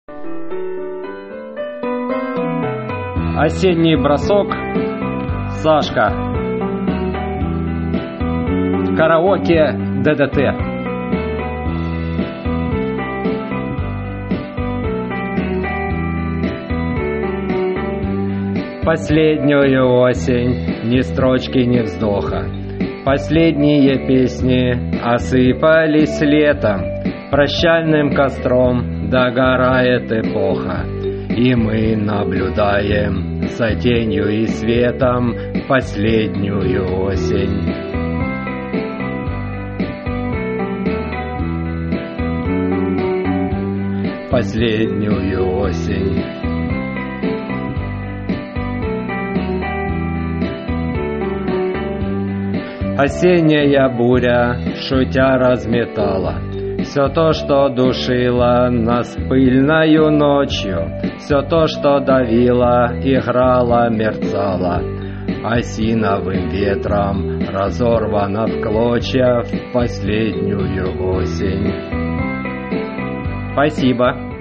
Осенний бросок. Сашка. Караоке ДДТ. Последнюю осень, ни строчки, ни вздоха. Последние песни осыпались летом. Прощальным костром догорает эпоха. И мы наблюдаем за тенью и светом последнюю осень. Последнюю осень. Осенняя буря, шутя, разметала все то, что душило нас пыльною ночью, все то, что давило, играло, мерцало, осиновым ветром разорвано в клочья в последнюю осень. Спасибо.